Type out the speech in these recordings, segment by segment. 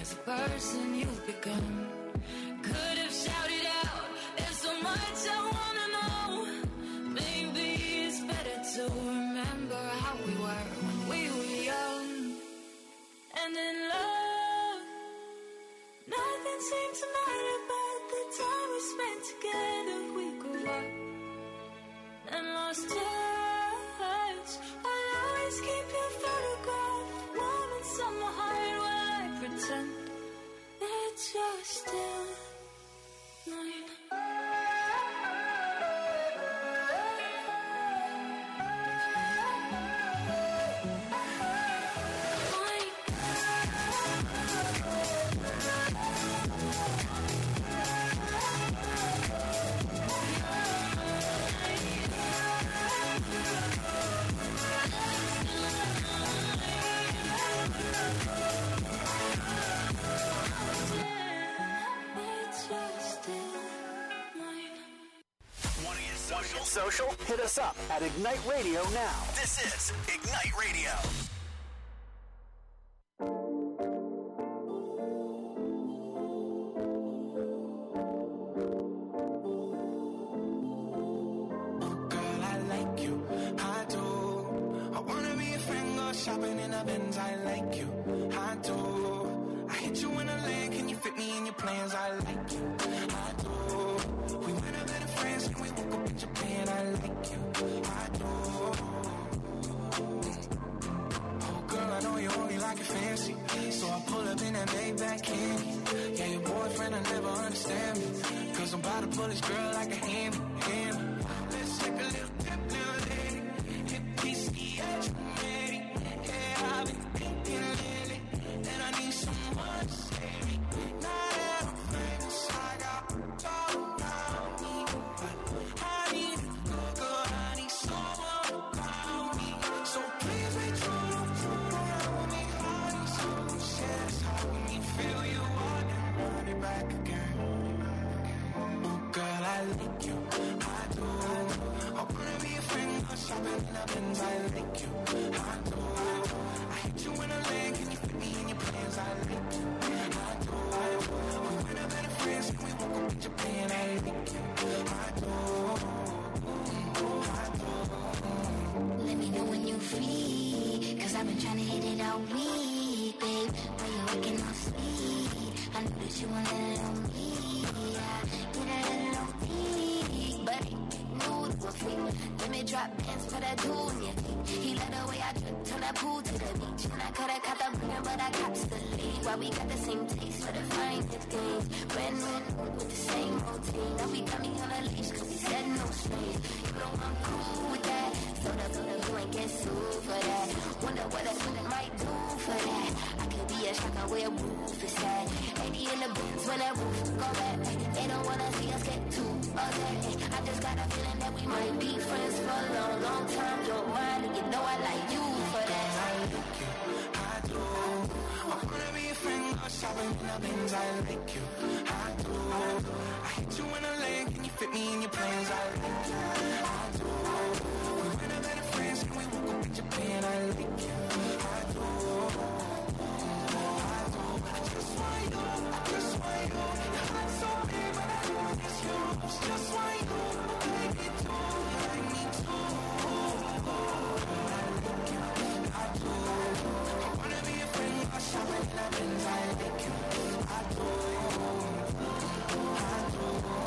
is the person you've become. Could have shouted out, there's so much I wanna know. Maybe it's better to remember how we were when we were young and in love. Nothing seemed to matter but the time we spent together. We grew up and lost touch. I'll always keep your photograph warm inside my heart while I pretend that you're still mine. Social? Hit us up at Ignite Radio now. This is Ignite Radio. Shopping in a Benz, I like you, I do. I hit you in a lane, can you fit me in your plans? I like you, I do. We might have been friends and we woke up in Japan, I like you, I do. Oh girl, I know you only like it fancy, so I pull up in that Maybach candy. Yeah, your boyfriend will never understand me, cause I'm about to pull this girl like a hand. Let's take a little dip, little lady, hit PCH. I've been thinking lately that I need someone to save me. Now that I'm famous, I got all around me, but I need a good girl, I need someone around me. So please be true, don't fool around with me. I need someone to share this heart with me. Feel you out and run it back again. Oh girl, I like you, I do. I wanna be a friend, I'm shopping in a Benz, I like you, I do. You in a lane, can you fit me in your plans? I like you, I do. We went up better friends and we woke up in Japan. I like you, I do, I do. Let me know when you're free, cause I've been trying to hit it all week, babe. While you're working all sweet, I know that you want a little me. I get a little weak, but nude for free. Let me drop pants for that dude, yeah. He let the way I drip, turn that pool to the beach. And I coulda caught the bringer, but I cops the lead. Why we got the same taste for the finest things. Brand new with the same routine. Now we got me on a leash, cause we said no strings. You know I'm cool with that. So you ain't get sued for that. Wonder what a student might do for that. I could be a shocker where a roof is at. 80 in the bins when that roof go back. They don't wanna see us get too upset. I just got a feeling that we might be friends for a long, long time. Don't mind, and you know I like you for that. I like you, I do. I wanna be a friend, go shopping in a Benz. I like you, I do. I hit you in a lane, can you fit me in your plans? I like you, I do. We went up better friends and we woke up in Japan. I like you, I do. I do. I just want you, I just want you. Your heart's so big, but I know it's yours. Just want you, baby, too. I need to. I do. I wanna be a friend, go shopping in a Benz. I like you, I do. I do.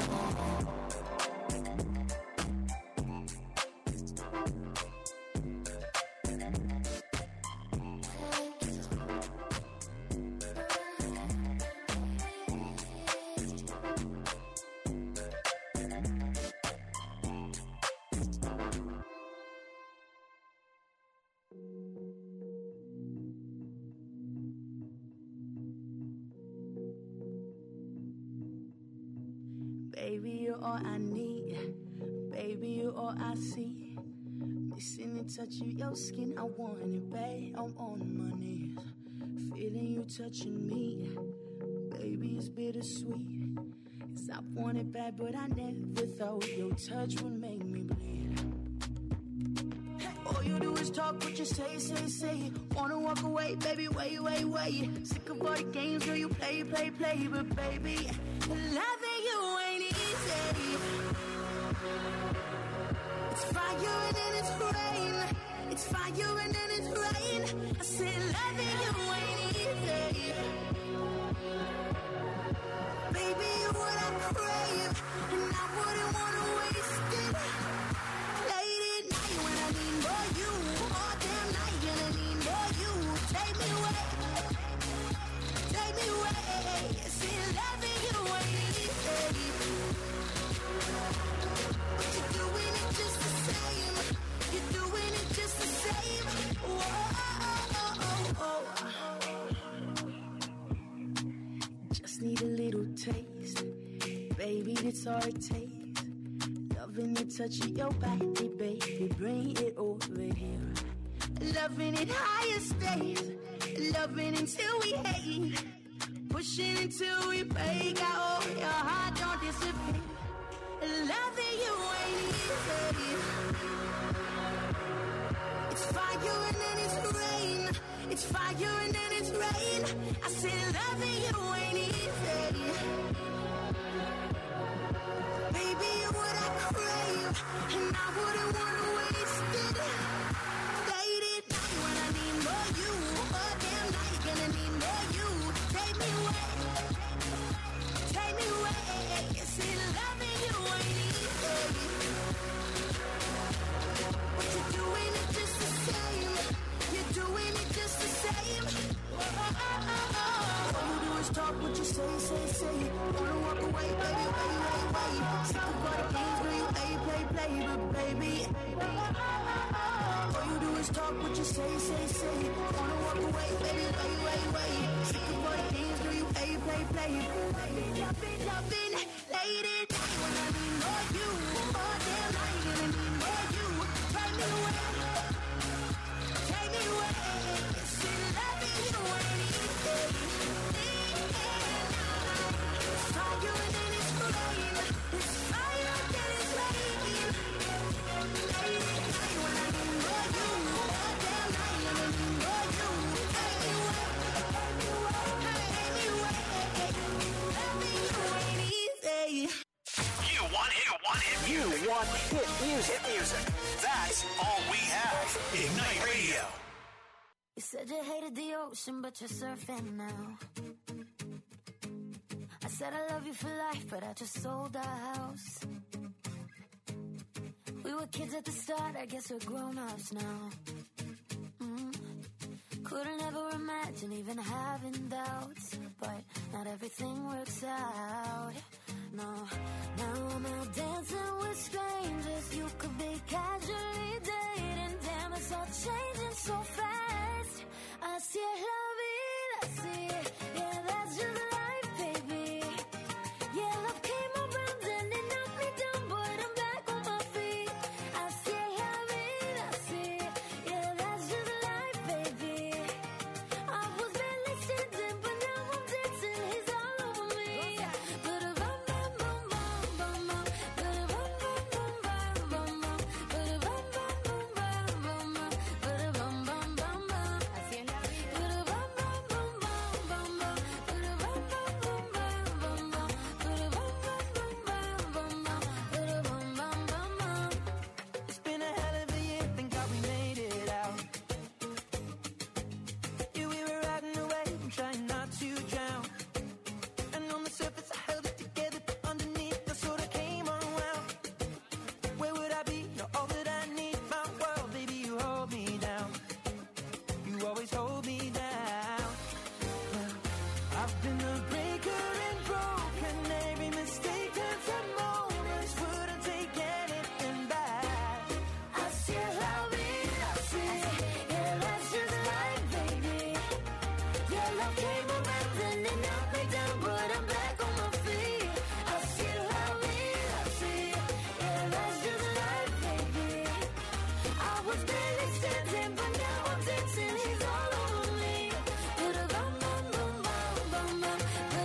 Baby, you're all I need. Baby, you're all I see. Missing the touch of your skin, I want it, babe. I'm on my knees, feeling you touching me. Baby, it's bittersweet. 'Cause I want it bad, but I never thought your touch would make me bleed. Oh, you do is talk, what you say, say, say. Wanna walk away, baby, wait, wait, wait. Sick of all the games where you play, play, play. But baby, loving you ain't easy. It's fire and then it's rain. It's fire and then it's rain. I said loving you ain't easy. Baby, you're what I crave, and I wouldn't wanna waste it. Late at night when I need more you, all damn night gonna need more you. Take me away, take me away. See, loving you ain't easy, but you're doing it just the same. You're doing it just the same. Whoa. Just need a little taste, baby, that's all it takes. Loving the touch of your body, baby, bring it over here. Loving it higher stays, loving until we hate, pushing until we break out. Your heart don't disappear. Loving you ain't easy. It's fire and then it's rain. It's fire and then it's rain. I said loving you ain't easy. Baby, you're what I crave, and I wouldn't wanna waste it. Late at night when I need more you, all damn night gonna need more you. Take me away, take me away. You see, loving you ain't easy, but you're doing it just the same. You're doing it just the same. All you do is talk, what you say, say, say. Wanna walk away, baby, wait, wait, wait. Sick of all the games where you play, play, play. But baby, all you do is talk, what you say, say, say. Wanna walk away, baby, wait, wait, wait. Sick of all the games where you play, play, play. Loving, late at night when I need more you, all damn night gonna need more you. Take me away, take me away. See, loving you ain't easy. It's fire and then it's rain. It's fire and then it's rain. Late at night when I need more you, all damn night gonna need more you. Take me away, take me away. Loving you ain't easy. You want hit music. Hit music. That's all we have. Ignite Radio. You said you hated the ocean, but you're surfing now. I said I love you for life, but I just sold our house. We were kids at the start, I guess we're grown-ups now. Couldn't ever imagine even having doubts, but not everything works out. No, now I'm out dancing with strangers. You could be casually dating. Damn, it's all changing so fast. Así es la vida, así. Yeah, that's just life, baby. Yeah, love came around and it knocked me down, but I'm back on my feet. Así es la vida, así. Yeah, that's just life, baby. I was barely sitting, but now I'm dancing. He's all over me. Ba-da-bum, bum, bum, bum, bum, bum. Ba-da-bum, bum, bum, bum, bum, bum. Ba-da-bum, bum, bum, bum, bum, bum. Ba-da-bum, bum, bum, bum. Así es la vida. Ba-da-bum, bum, bum, bum, bum, bum. Ba-da-bum, bum, bum, bum, bum, bum. Ba-da-bum, bum, bum, bum, bum, bum. Ba-da-bum, bum, bum, bum. It's been a hell of a year, thank God we made it out. Yeah, we were riding away, trying not to drown. And on the surface I held it together, but underneath I sort of came unwound. Where would I be? You're all that I need, my world, baby, you hold me down. You always hold me down. Well, I've been a breaker and broken. Every mistake turns to moments. Wouldn't take anything back. Así es la vida, así. Yeah, that's just life, baby. Yeah, love came around and it knocked me down, but I'm back on my feet. Así es la vida, así. Yeah, that's just life, baby. I was barely standing, but now I'm dancing. He's all over me. Ba-da-bum, bum, bum, bum, bum, bum.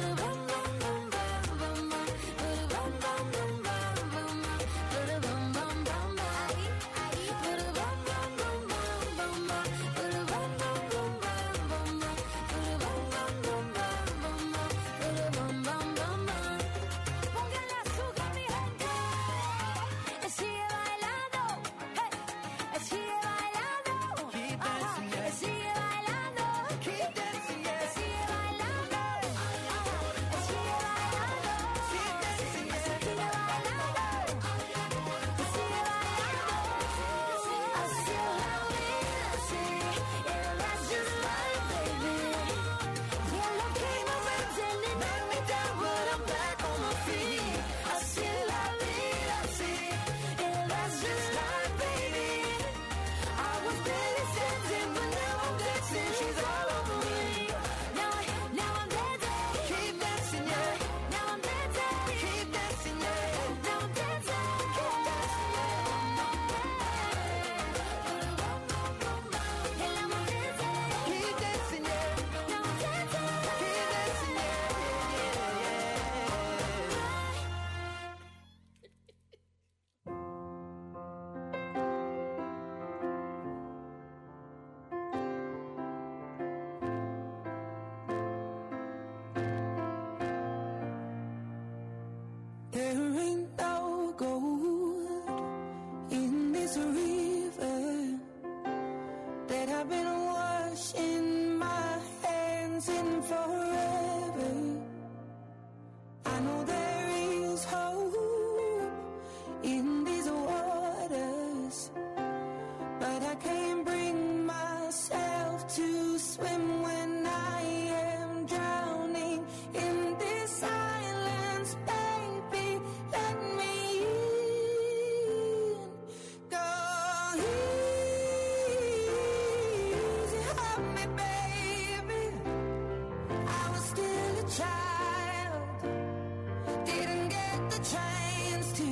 child, didn't get the chance to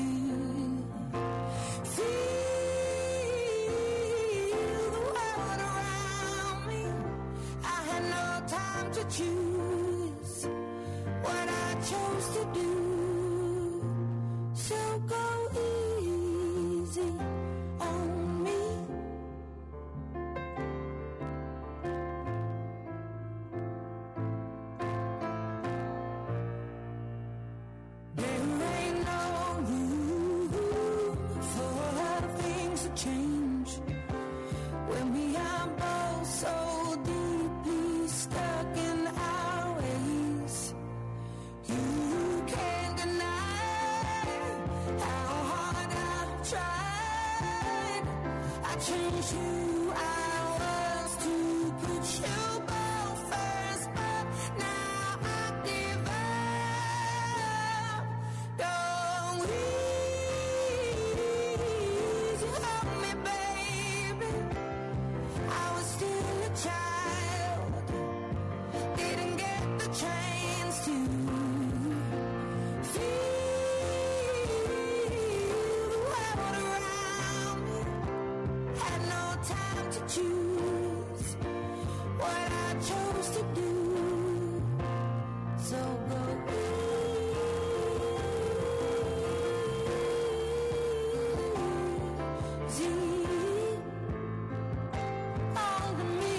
feel the world around me. I had no time to choose what I chose to do. So go easy on me. There ain't no room for a lot of things to change when we are both so deeply stuck in our ways. You can't deny how hard I've tried. I changed who I was to put you both first, but now I give up. Don't easy on me, baby. I was still a child, didn't get the chance to feel the world around me. Had no time to choose what I chose to do. So go easy on me.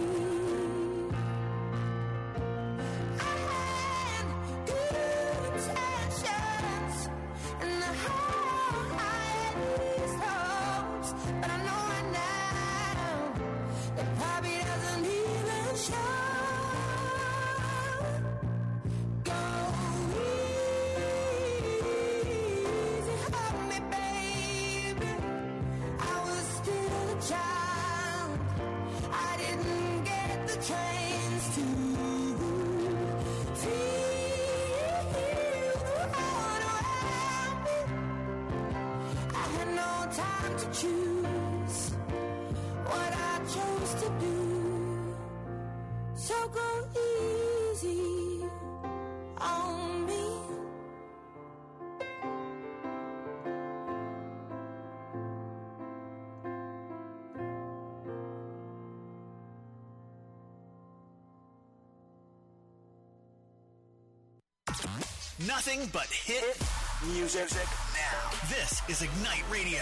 I had good intentions and I had these hopes, but I know right now that probably doesn't even show. Go easy on me, baby. I was still a child, I didn't get the chance to feel the world around me. I had no time to choose what I chose to do. So go easy on me. Nothing but hit music now. This is Ignite Radio.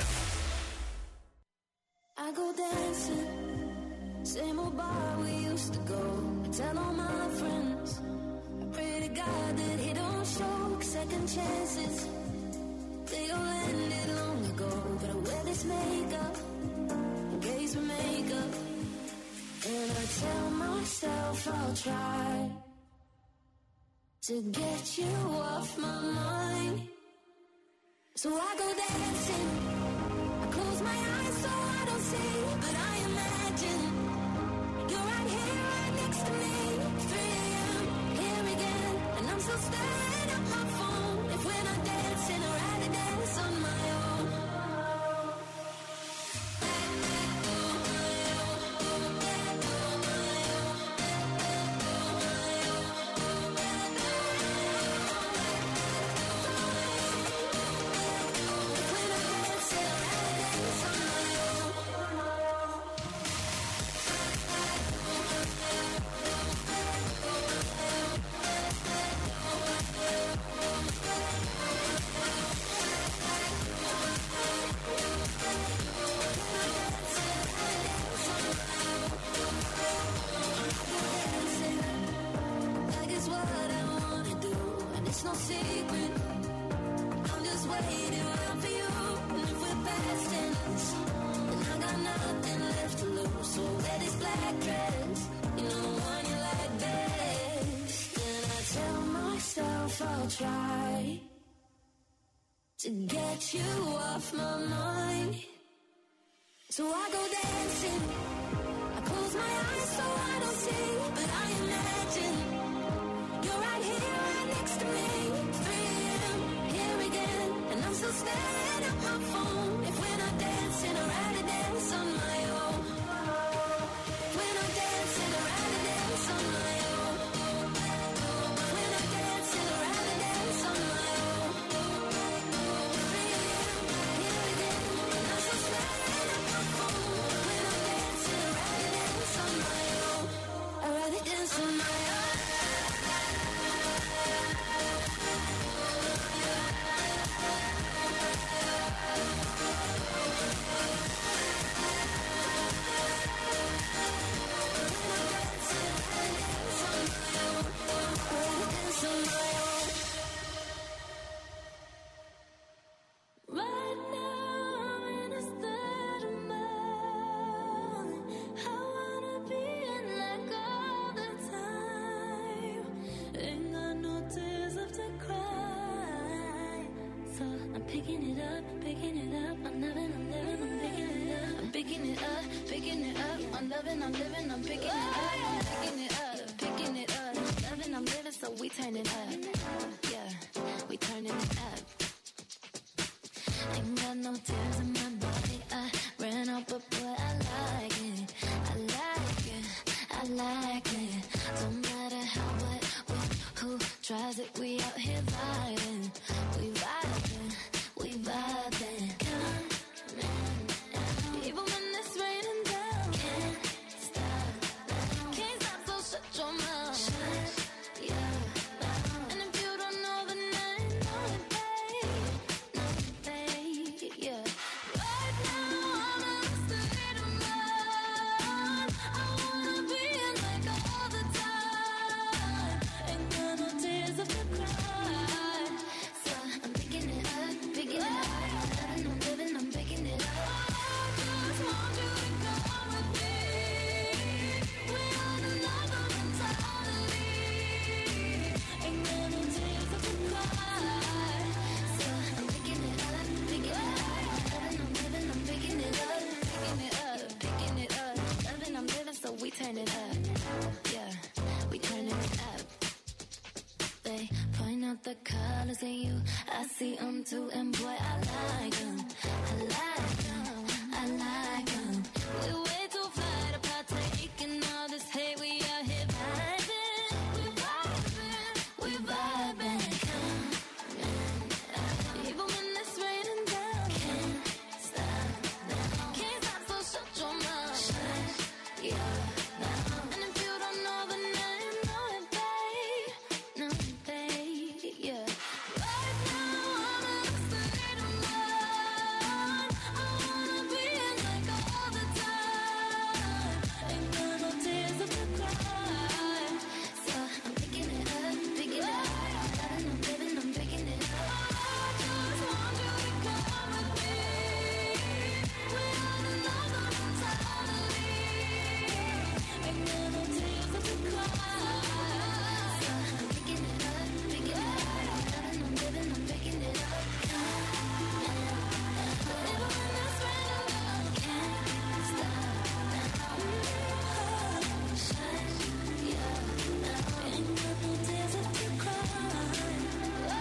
I go dancing, same old bar we used to go. I tell all my friends, I pray to God that he don't show second chances. They all ended long ago, but I wear this makeup in case we make up. And I tell myself I'll try to get you off my mind. So I go dancing, I close my eyes so I don't see, but I imagine you're right here, right next to me. 3 a.m., here again, and I'm still staring at my phone. If we're not dancing, I'd rather dance on my own. That is what I wanna do, and it's no secret. I'm just waiting around for you. And if we're past tense, then I got nothing left to lose. So wear this black dress, you know the one you like best. And I tell myself I'll try to get you off my mind. So I go dancing, I close my eyes so I don't see, but I imagine you're right here, right next to me. 3 a.m., here again, and I'm still staring at my phone. If we're not dancing, I'd rather dance on my own. If we're not dancing, I'd rather dance on my own. If we're not picking it up, picking it up. I'm loving, I'm living, I'm picking it up. I'm picking it up, picking it up. I'm loving, I'm living, I'm picking it up. I'm picking it up, picking it up. Loving, I'm living, so we turn it up. Yeah, we turning it up. Ain't got no tears in my body. I ran out, but boy, I like it. I like it, I like it. Don't matter how, what, who tries it. We out here vibing, we vibing, we vibing. Come on, even when it's raining down, can't stop, so shut your mouth. Shut your mouth. And if you don't know the name, know it, babe, yeah. Right now I'm in a state of mind. I wanna be in like all the time. Ain't got no tears of the cry. So I'm picking it up, picking it up. Loving, I'm living, I'm picking it up. I just want you to come with me. We're on another mentality. Ain't got no tears of the cry. So I'm picking it up, picking it up. Loving, I'm living, I'm picking it up. Picking it up, picking it up. Loving, I'm living, so we turn it up. Yeah, we turning it up. They point out the colors in you. I see them too, and boy, I like them. I like them, I like them. We way too fly to partake in all this hate. We out here vibing, we vibing, we vibing. Come on, even when it's raining down, can't stop, so shut your mouth. Shut your mouth. And if you don't know the name, know it, babe, yeah. Right now I'm in a state of mind. I wanna be in like all the time. Ain't got no tears of the cry. So I'm picking it up, picking it up. Loving, I'm living, I'm picking it up. I just want you to come with me. We're on another mentality. Ain't got no tears of the cry. So I'm picking it up, picking it up. Loving, I'm living, I'm picking it up. Even when it's raining down, can't stop. Shut your mouth. Ain't got no tears of the cry. I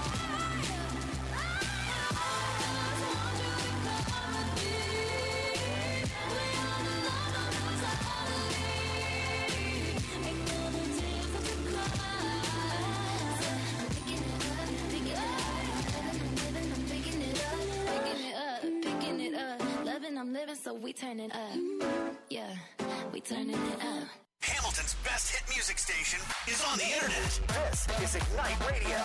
just want you to come with me. We're on another mentality. Ain't got no tears of the cry. So I'm picking it up, picking it up. Loving, I'm living, I'm picking it up. Picking it up, picking it up. Loving, I'm living, so we turn it up. Yeah, we turning it up. Hamilton's best hit music station is on the internet. This is Ignite Radio.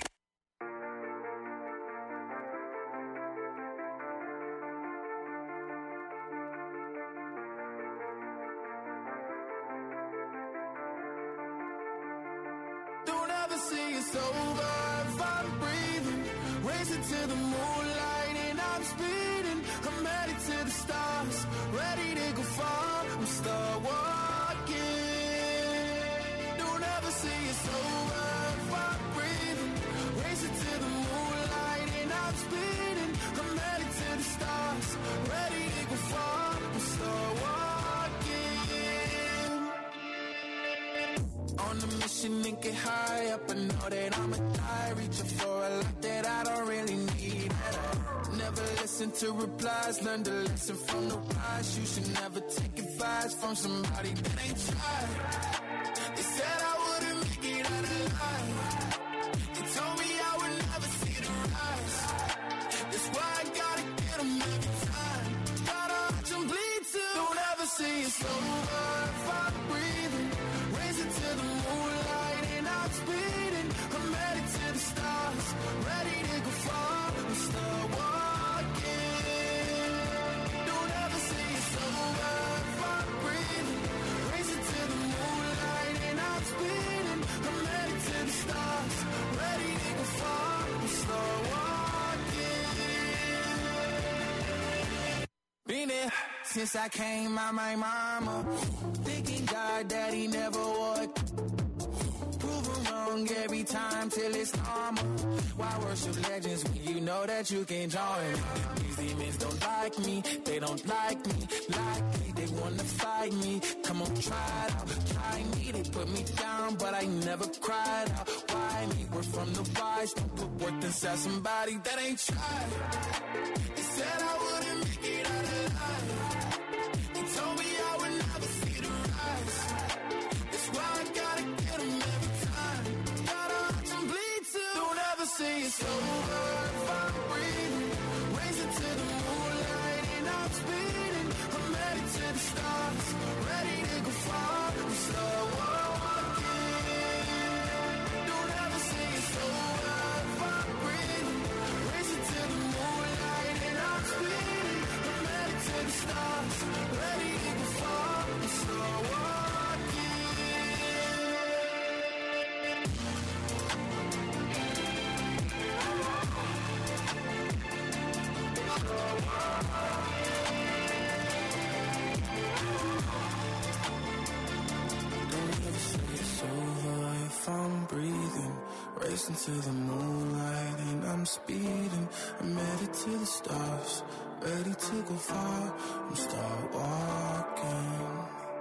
Don't ever say it's over if I'm breathing. Racing to the moonlight and I'm speeding. I'm headed to the stars, ready to go far. I'm start walking. Don't ever say it's over if I'm breathing. Racing to the moonlight and I'm speeding. I'm headed to the stars, ready to go far. I'm start walking. On a mission and get high up. I know that I'ma die, reaching for a lot that I don't really need. Never listen to replies, learn the lesson from the wise. You should never take advice from somebody that ain't tried. They said I wouldn't make it out alive. They told me I would never see the rise. That's why I gotta get them every time. Gotta watch them bleed too. Don't ever say it's over if I'm breathing. Racing to the moonlight and I'm speeding. I'm headed to the stars, ready to go far. I'm start walking. Don't ever say it's over if I'm breathing. Racing to the moonlight and I'm speeding. I'm headed to the stars, ready to go far. I'm start walking. Been there since I came out my mama. Thinking God that he never would. Prove him wrong. wrong every time till it's normal. Why worship legends when you know that you can join? These demons don't like me, they don't like me, they wanna fight me. Come on, try it out, try me. They put me down, but I never cried out. Why me? We're from the wise, don't put worth inside somebody that ain't tried. They said I wouldn't make it out alive. They told me I would never see the rise. That's why I gotta get them every time. Gotta watch them bleed too. Don't ever say it's over if I'm breathing. Raise it to the moonlight and I'm speeding. I'm headed to the stars, ready to go far. I'm slow walking. Don't ever say it's over if I'm breathing. Raise it to the moonlight and I'm speeding. I'm headed to the stars, ready to go far. I'm slow walking. If I'm breathing, racing to the moonlight and I'm speeding. I'm headed to the stars, ready to go far. I'm start walking.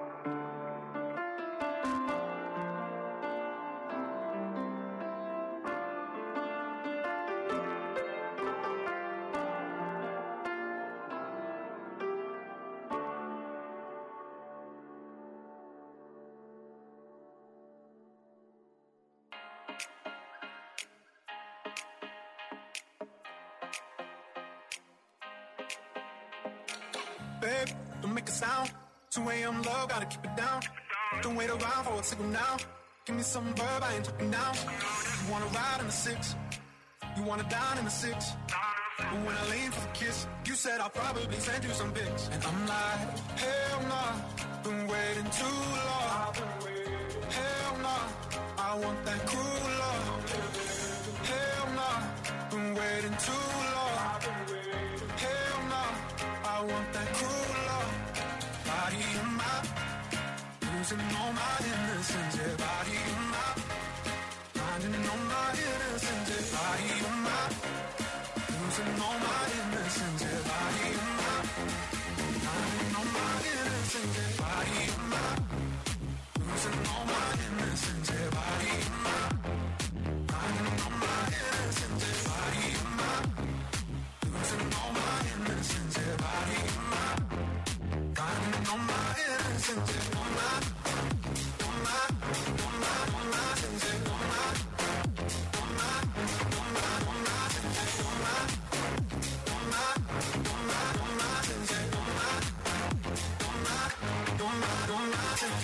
Babe, don't make a sound. 2 a.m. love, gotta keep it down. Don't wait around for a signal now. Give me some verb, I ain't talking down. You wanna ride in the 6, you wanna dine in the 6. But when I lean for the kiss, you said I'll probably send you some pics. And I'm like, hell nah, been waiting too long. Hell nah, I want that cool love. Hell nah, been waiting too long. Hell nah, I want that cool love. Body in my, losing all my innocence. Yeah, body in my, finding all my innocence. Yeah, body in my, losing all my innocence. Yeah, body in my, finding all my innocence. Yeah, body in my, losing all my innocence. Yeah, body in my, finding all my innocence. Yeah, body in my, losing all my innocence. Yeah, body in my, finding all my innocence. Yeah, all my, all my, all my, all my sins. Yeah, all my, all my, all my, all my sins. Yeah, all my, all my, all my, all my sins. Yeah, all my, all my, all my, all my sins.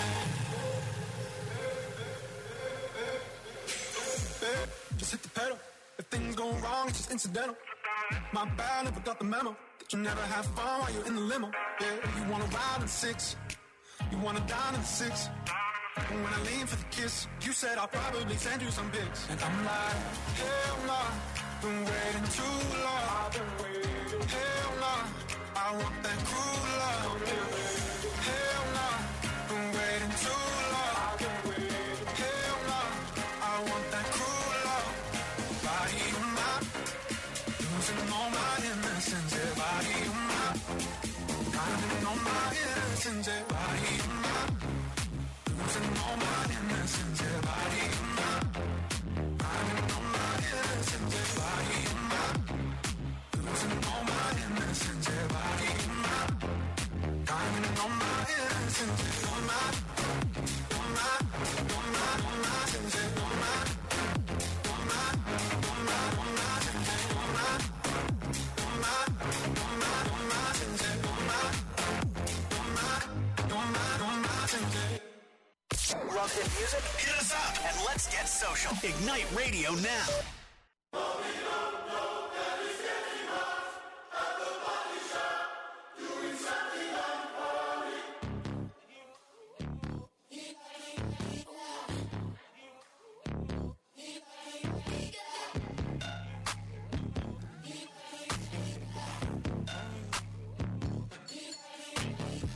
Babe, just hit the pedal. If things go wrong, it's just incidental. My bad, never got the memo that you never have fun while you're in the limo. Yeah, you wanna ride in the 6, you wanna dine in the 6. And when I lean for the kiss, you said I'll probably send you some pics. And I'm like, hell nah, been waiting too long. Hell nah, I want that cool love. Hell nah, been waiting too long. Hell nah, I want that cool love. Body on my, losing all my innocence. Yeah, body on my, finding all my innocence. Yeah, body on my, losing all my innocence. Yeah, body on my, finding all my innocence. Yeah, body on my, losing all my innocence. Yeah, body on my, finding all my innocence. Yeah, all my, all my, all my, all my sins. Yeah, all my, all my, all my, all my sins. Yeah, all my, all my, all my, all my sins. Yeah, all my, all my, all my, all my sins. Yeah. Love hit music? Hit us up and let's get social. Ignite Radio now.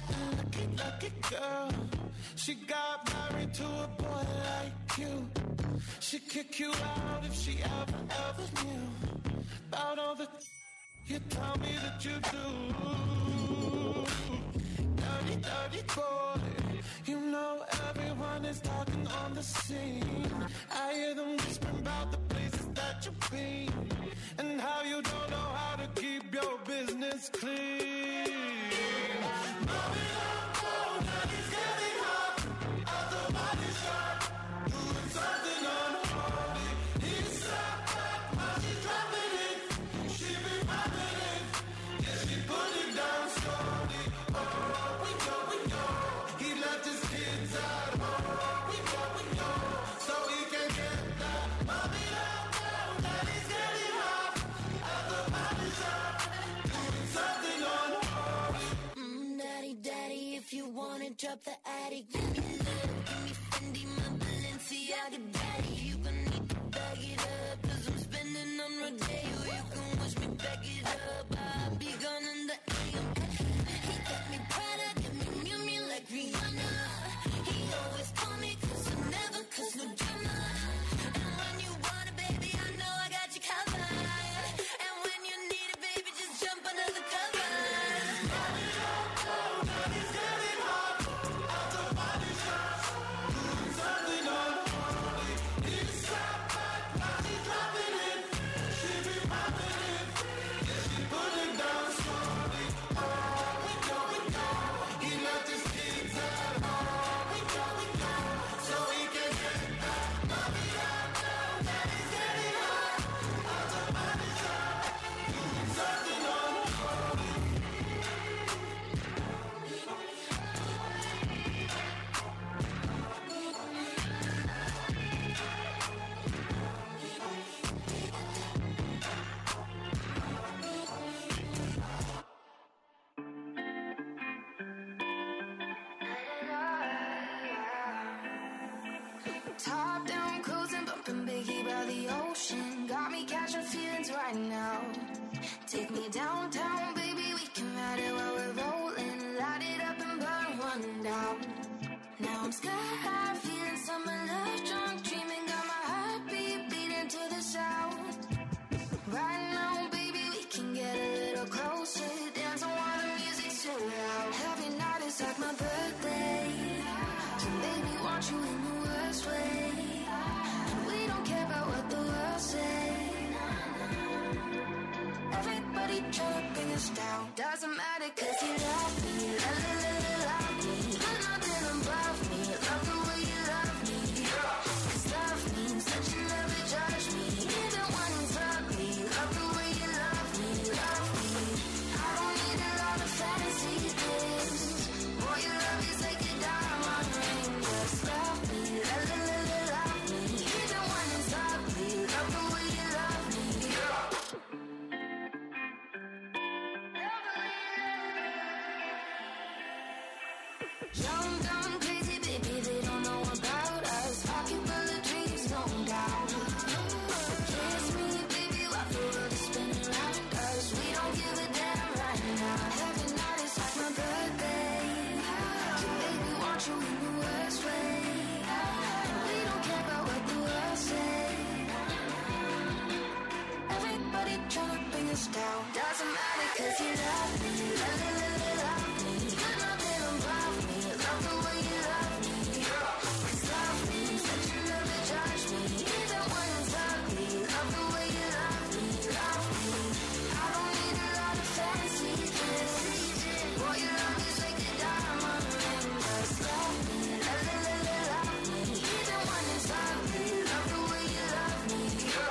Girl, she got married to a boy like you. She'd kick you out if she ever knew about all the you tell me that you do. Dirty, dirty boy. You know everyone is talking on the scene. I hear them whispering about the places that you've been and how you don't know how to keep your business clean. Mommy, don't go, daddy's getting hot. Out the body shop, doing something unholy. He's sat back while she's dropping it. She be popping it, yeah, she put it down slowly. Oh, we go. He left his kids at home. We go, so he can get that. Mommy, don't go, daddy's getting hot. At the body shop, doing something unholy. Daddy, if you wanna drop the attic, give me love, give me Fendi, my Balenciaga, daddy. You gon' need to bag it up, 'cause I'm spending on Rodeo. You can wish me back it up, I'll be gone in the AM. He got me Prada, got me Miu Miu like Rihanna. He always call me 'cause I never cause no drama. And when you want it, baby, I know I got you covered. And when you need it, baby, just jump under the covers. Mommy, don't go, daddy's getting hot. At the body shop, doing something unholy. He sat back while she's dropping it. She be popping it, yeah, she put it down slowly. Oh, we go. He left his kids at home. We go, so he can get that. Mommy, don't go, daddy's getting hot. At the body shop, doing something unholy. Top down, cruising, bumping Biggie by the ocean. Got me catching feelings right now. Take me downtown, baby, we can ride it while we're rolling. Light it up and burn one down. Now I'm sky high, feeling summer love, drunk, dreaming, got my heartbeat beating to the sound. Right now, baby, we can get a little closer. Dancing while the music's too loud. Every night is like my birthday. So baby, want you in the worst way. And we don't care about what the world say. Everybody trying to bring us down. Doesn't matter 'cause you love me. Love me. But nothing above me. Love the way you love me. 'Cause love means that you never judge me. Even when it's ugly. Love the way you love me. Love me. I don't need a lot of fancy things. Boy, your love is like a diamond ring. Just love me. Love me. Even when it's ugly. Love the way you love me. Young, dumb, crazy, baby, they don't know about us. Pocket full of dreams, no doubt. Kiss me, baby, while the world is spinning around us. We don't give a damn right now. Every night is like my birthday. So baby, want you in the worst way. And we don't care about what the world say. Everybody trying to bring us down. Doesn't matter 'cause you love me. Love me. But nothing above me. Love the way you love me. 'Cause love means that you never judge me. Even when it's ugly. Love the way you love me. Love me. I don't need a lot of fancy things. Boy, your love is like a diamond ring. Just love me. Love me. Even when it's ugly. Love the way you love me.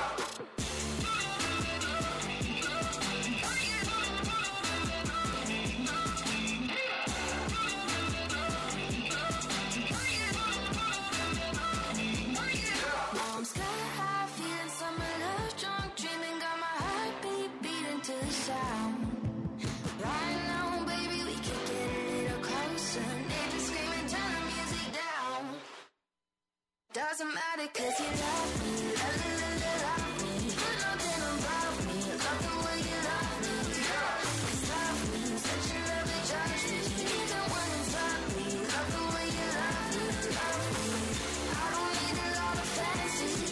Now I'm sky high, feeling summer love, drunk, dreaming, got my heartbeat beating to the sound. Right now, baby, we can get a little closer. Neighbors screaming, turn the music down. Doesn't matter 'cause you love me. Love me. But nothing above me. Love the way you love me. 'Cause love means that you never judge me. Even when it's ugly. Love the way you love me. Love me. I don't need a lot of fancy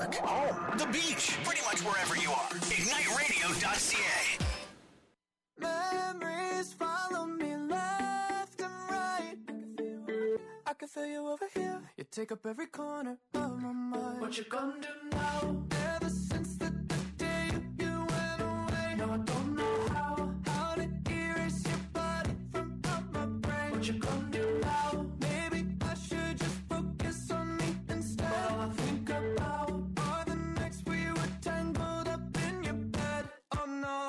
work, home, the beach, pretty much wherever you are. IgniteRadio.ca. Memories follow me left and right. I can feel you over here. You take up every corner of my mind. What you gonna do now? Ever since the day you went away, no, I don't know how to erase your body from out my brain. What you gonna do now? Maybe I should just focus on me instead. All I think about are the nights we were tangled up in your bed. Oh no.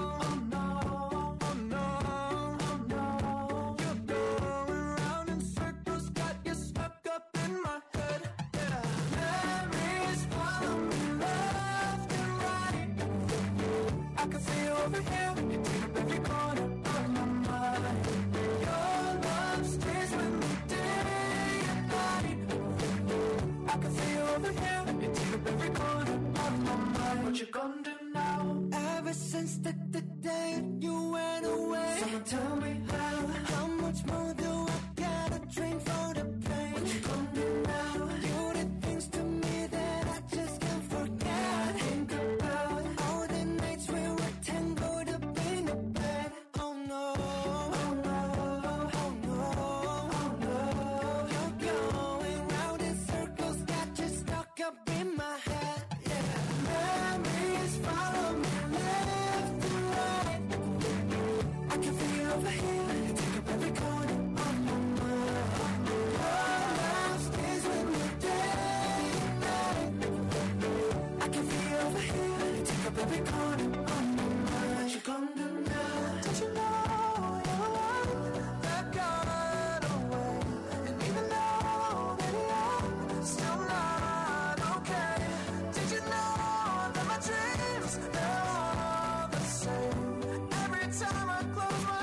Over here, you take up every corner of my mind. Your love stays with me day and night. I can feel you over here, you take up every corner of my mind. What you gonna do now? Ever since the day you went away, someone tell me how much more do I gotta drink for the pain? What you gonna do now? You did things to me that I just can't forget. I think about all the nights we were tangled up in the bed. Oh no, oh no, oh no, oh no. You're going round in circles, got you stuck up in my head. Yeah, memories follow me left and right. I can feel you over here, you take up every corner of my mind. Your love stays with me day and night. I can feel you over here, you take up every corner of my mind. What you gonna do now? Did you know your love that got away? And even though that I'm still not okay, did you know that my dreams are all the same? Every time I close my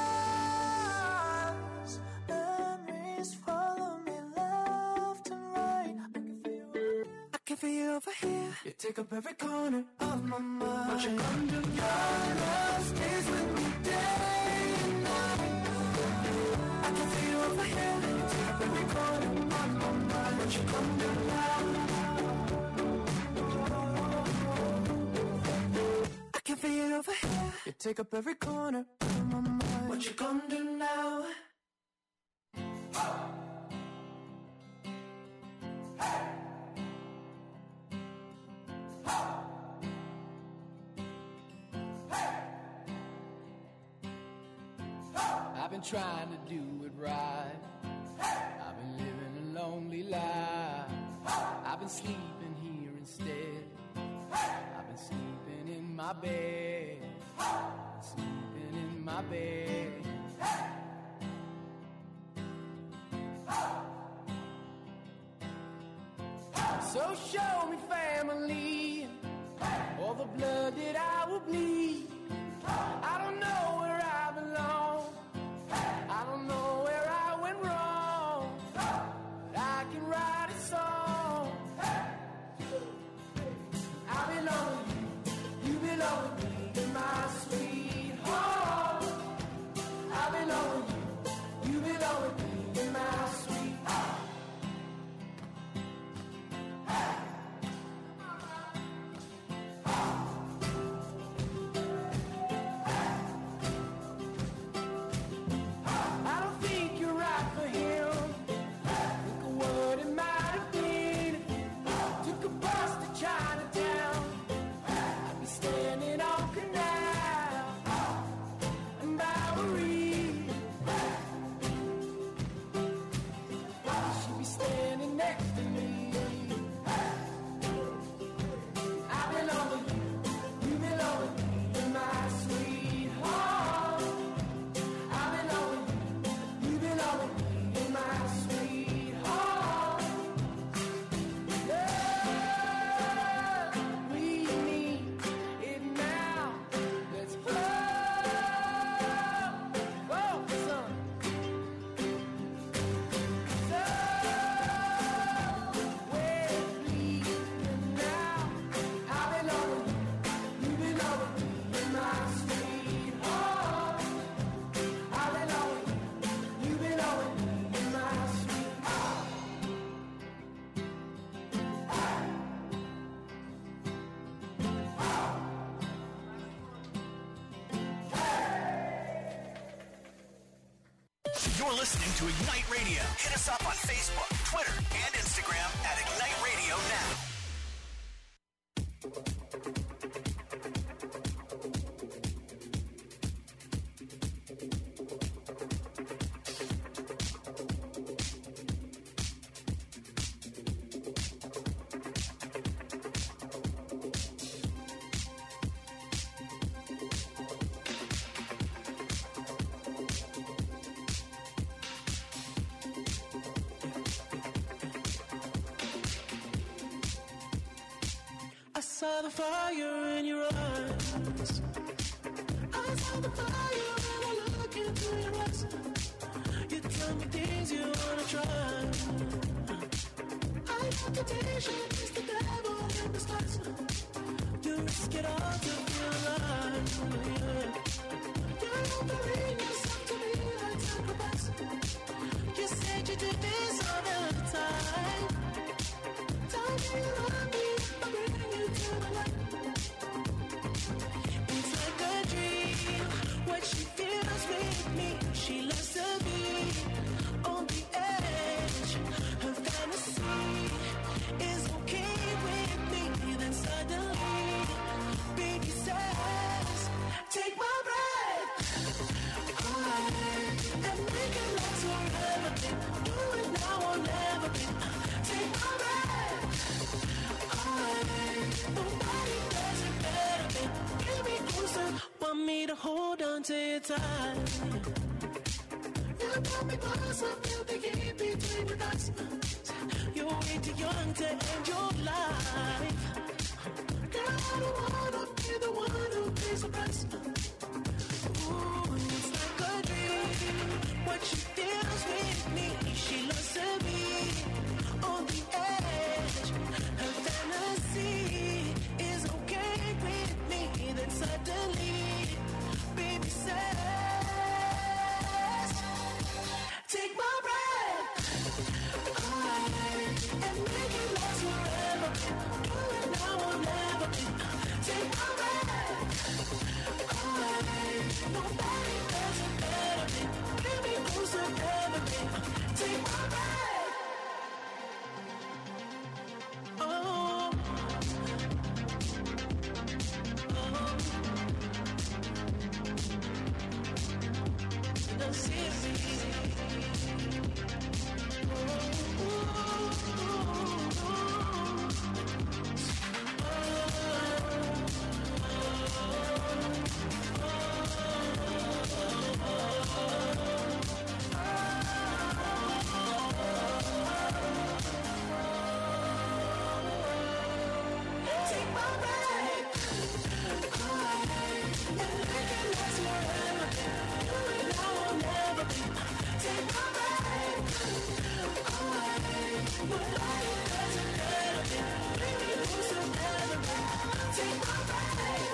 eyes, memories follow me left and right. I can feel you over here. You take up every corner of my mind. What you gonna do? Your love stays with me day and night. I can feel you over here. You take up every corner of my mind. What you gonna do now? I can feel you over here. You take up every corner of my mind. What you gonna do now? I've been trying to do it right. I've been living a lonely life. I've been sleeping here instead. I've been sleeping in my bed. Sleeping in my bed. So show me family, all the blood that I will bleed. I don't know where I belong. I don't know where I went wrong. But I can write a song. I belong with you. You belong with me. You're my sweetheart. I belong with you. You belong with me. You're my sweetheart. You're listening to Ignite Radio. Hit us up on Facebook, Twitter, and Instagram at Ignite Radio Now. I saw the fire in your eyes. I saw the fire when I look into your eyes. You tell me things you wanna try. I know temptation is the devil in disguise. You risk it all to feel alive. Yeah. You're offering yourself to me like sacrifice. You said you did this all the time. Tell me you love me. It's like a dream, what she feels with me. She loves to be on the edge. Her fantasy is okay with me. Then suddenly, baby says, take my breath away and make it last forever. Do it now or never. Take my breath away. Nobody does it better. Get me closer. Want me to hold on to your tight. You got me close. I feel the heat between your thighs. You're way too young to end your life. Girl, I don't wanna be the one who pays the price. Ooh, it's like a dream. What she feels with me. She loves to be on the edge. Her fantasy is okay with me. Then suddenly, baby says, take my breath away and make it last forever. Do it now or never. Take my breath away. Nobody does it better. Get me closer, never. Take my breath. Oh. Take my breath away and make it last forever. Do it now or never. Take my breath away. Nobody does it better. Bring me closer, never. Take my breath.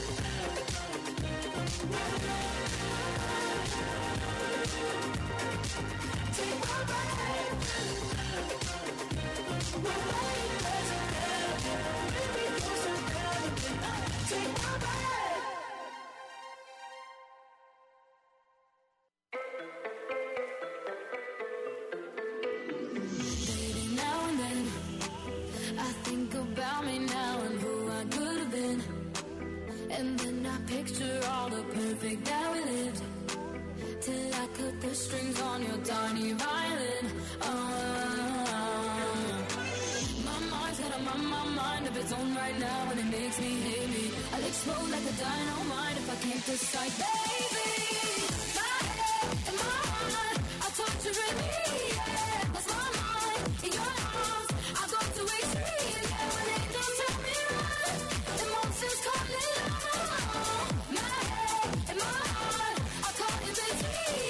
Take my breath. Nobody does it better. Bring me closer, never. Take my breath. Baby, now and then I think about me now and who I could have been. And then I picture all the perfect that we lived. Till I cut the strings on your tiny violin. My mind's got a mind of its own right now, and it makes me hate me. I'll explode like a dynamite if I can't decide. Baby, my head and my heart are torturing me. Yeah, that's my mind in your arms. I go to extreme. Yeah, when they don't tell me right, emotions calling out. My head and my heart are caught in between.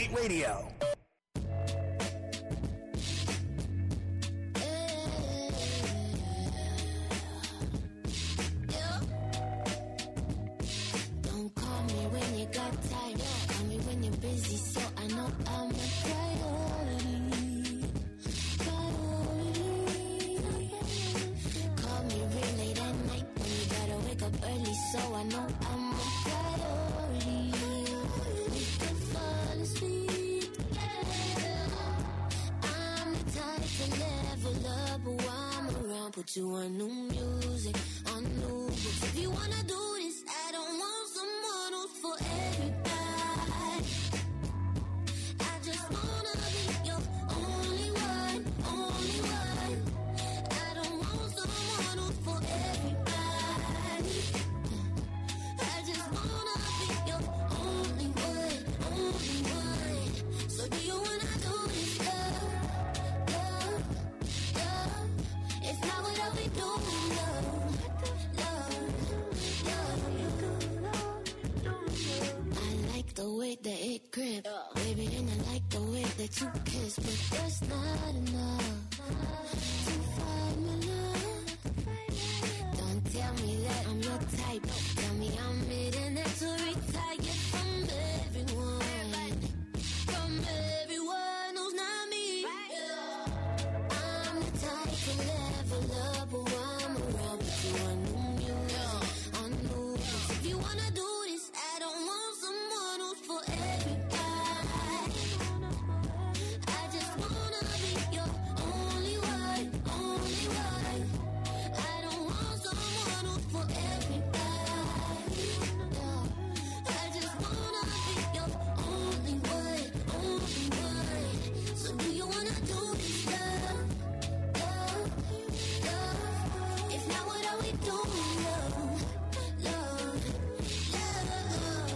Ignite Radio. Don't call me when you got time. Call me when you're busy, so I know I'm a priority. Call me real late at night when you gotta wake up early, so I know I'm a priority. We can fall asleep together. I'm the type to level up while I'm around. Put you on new music, on new books. If you wanna do this, I don't want someone who's for everybody. I just wanna be your only one, only one. I don't want someone who's for everybody. I just wanna be your only one, only one. So do you wanna do this, love, love, love? If not, what are we doing, love, love, love? I like the way that it grip, baby, and I like the way that you kiss, but that's not enough to find my love. Don't tell me that I'm your type. Tell me I'm midnight to retire from everyone, from everyone who's not me. I'm the type to level up while I'm around. Put you on new music, on new books. If you wanna do this, I don't want someone who's for everybody. I just wanna be your only one, only one. I don't want someone who's for everybody. I just wanna be your only one, only one. So do you wanna do this, love, love, love? If not, what are we doing, love, love, love?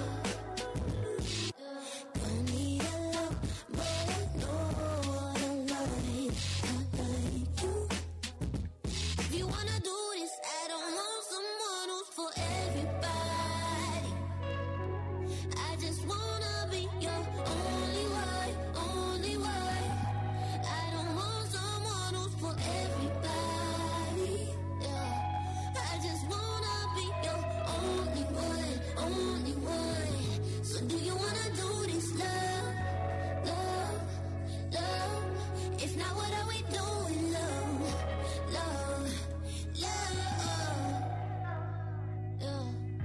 Don't need a love, but I know I like you. If you wanna do this, I don't want someone who's for everybody. I just wanna be your only one, only one. I don't want someone who's for everybody. Yeah. I just wanna be your only one, only one. So do you wanna do this, love, love, love? If not, what are we doing, love, love, love? Yeah.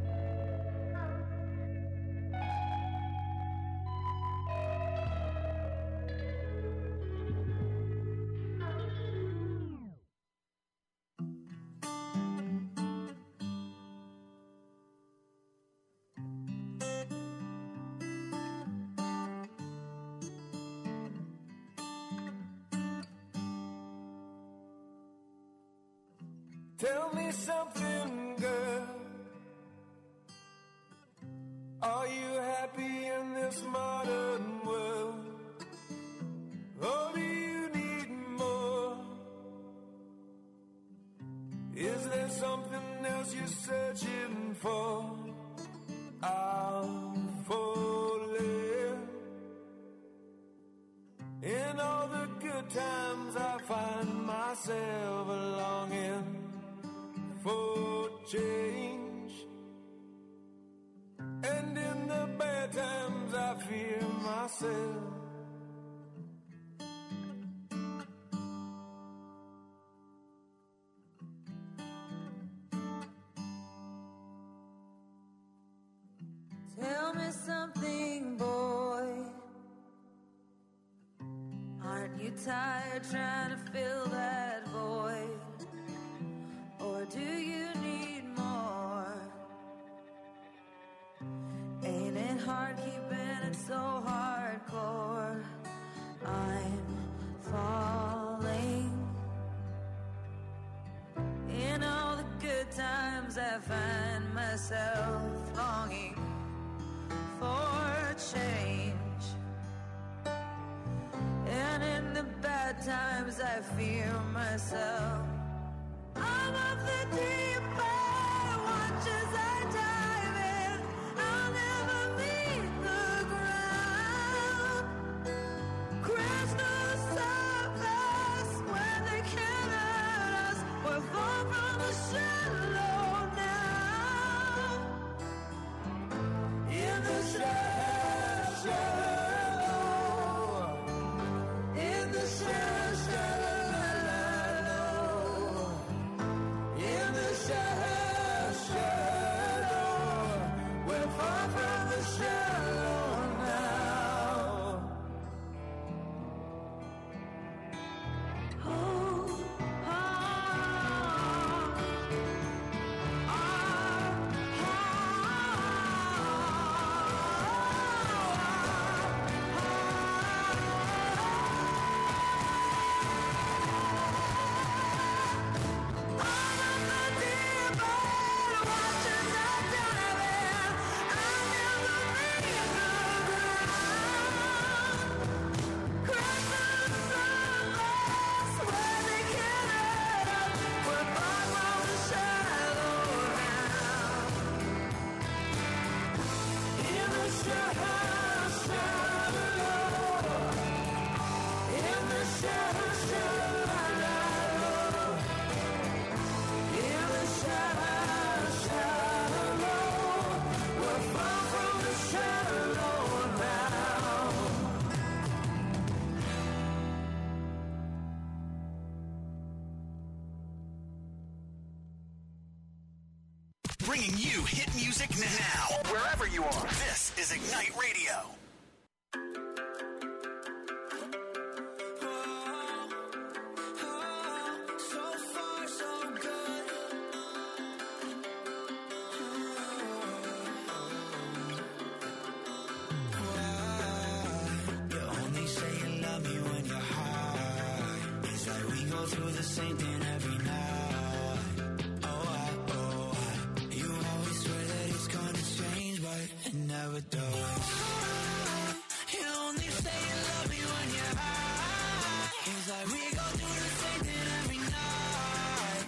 Tell me something, girl. Are you happy in this modern world? Or do you need more? Is there something else you're searching for? I'm falling. In all the good times I find myself longing for change, and in the bad times I fear myself. Tell me something, boy. Aren't you tired trying to fill that void? Or do you need more? Ain't it hard keeping it so hardcore? I'm falling. In all the good times I find myself longing for change, and in the bad times I fear myself. I'm of the deep end, watch as I dive in. I'll never meet the ground. bringing you hit music now. Wherever you are. This is Ignite Radio. Through the same thing every night. You always swear that it's gonna change, but it never does. You only say you love me when you're high. It's like we go through the same thing every night.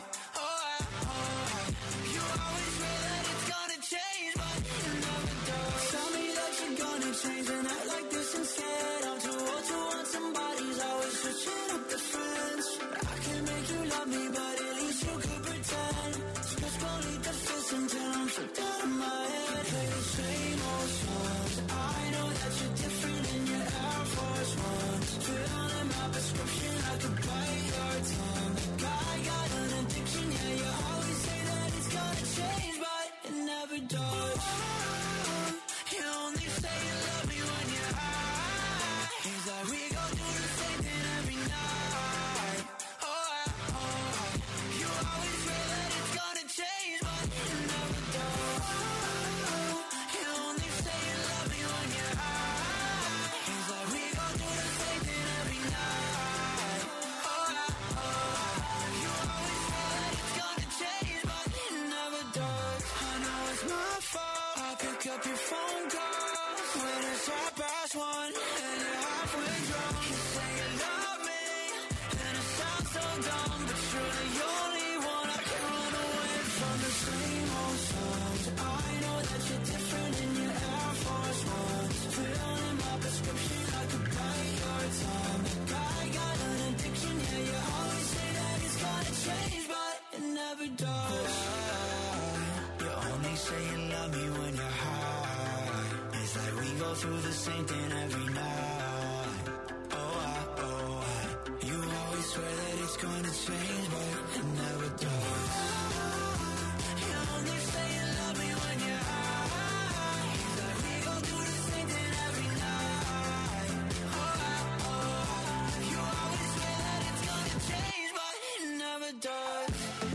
You always swear that it's gonna change, but it never does. Tell me that you're gonna change and act like this instead. I'm too old to want somebody's always switching up the friends. Love me, but at least you could pretend. Just go lead the fist until I'm flipped out of my head. Play the same old songs. I know that you're different in your Air Force Ones. Fill in my prescription, I could bite your tongue. Like I got an addiction, yeah, you always say that it's gonna change, but it never does. You only say you love me when you're high. It's like we go through the same thing every night. Up your phone calls when it's half past one and you're halfway drunk. You say you love me and it sounds so dumb, but you're the only one I can run away from. The same old songs. I know that you're different in your Air Force Ones. Fill in my prescription, I could bite your tongue. Like I got an addiction, yeah, you always say that it's gonna change, but it never does. You only say you love me when you're high. It's like we go through the same thing every night. You always swear that it's gonna change, but it never does. You only say you love me when you're high. It's like we go through the same thing every night. You always swear that it's gonna change, but it never does.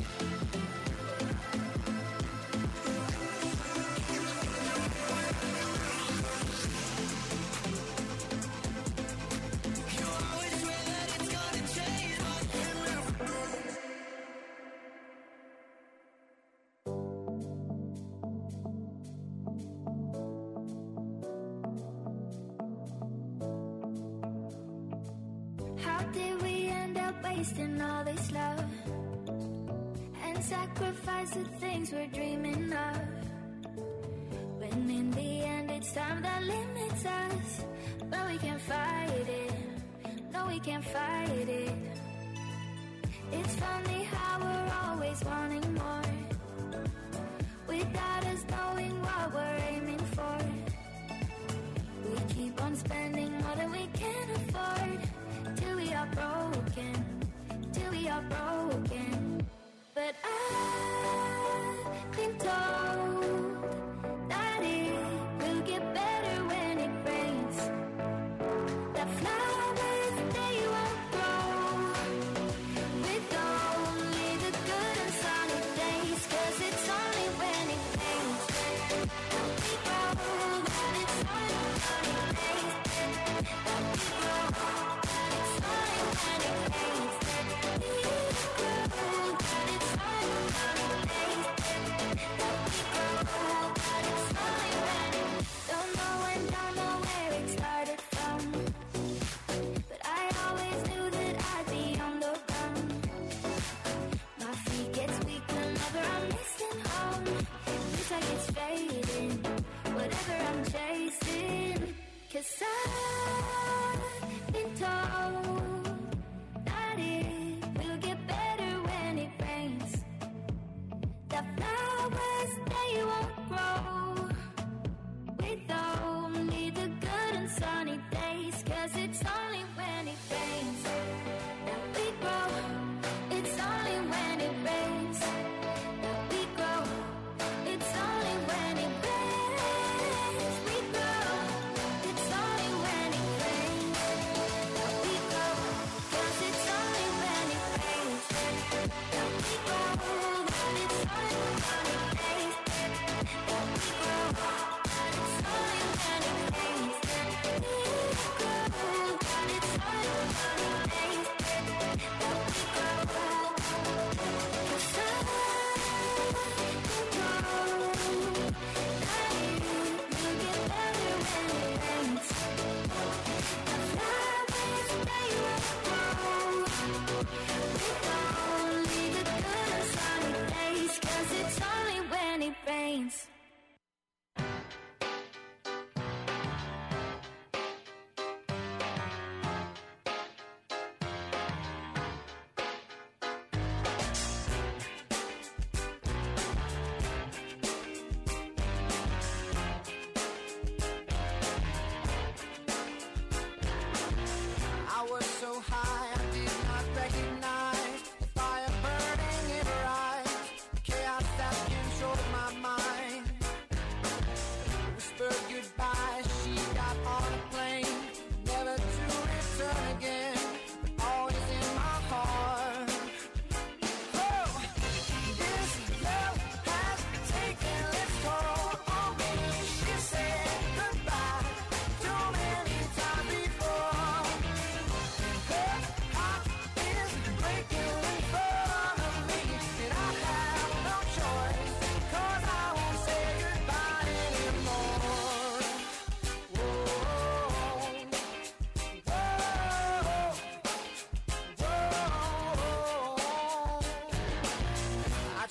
Wasting all this love and sacrifice the things we're dreaming of, when in the end it's time that limits us. But we can't fight it, no we can't fight it. It's funny how we're always wanting more, without us knowing what we're aiming for. We keep on spending more than we can afford, till we are broken, till we are broken. But I've been told that it will get better when it rains, that flowers they won't grow with only the good and sunny days, 'cause it's only when it rains that we grow, that it's only sunny days that we grow.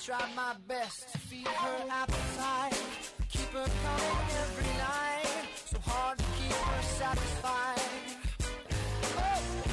tried my best to feed her appetite, keep her coming every night, so hard to keep her satisfied. Oh!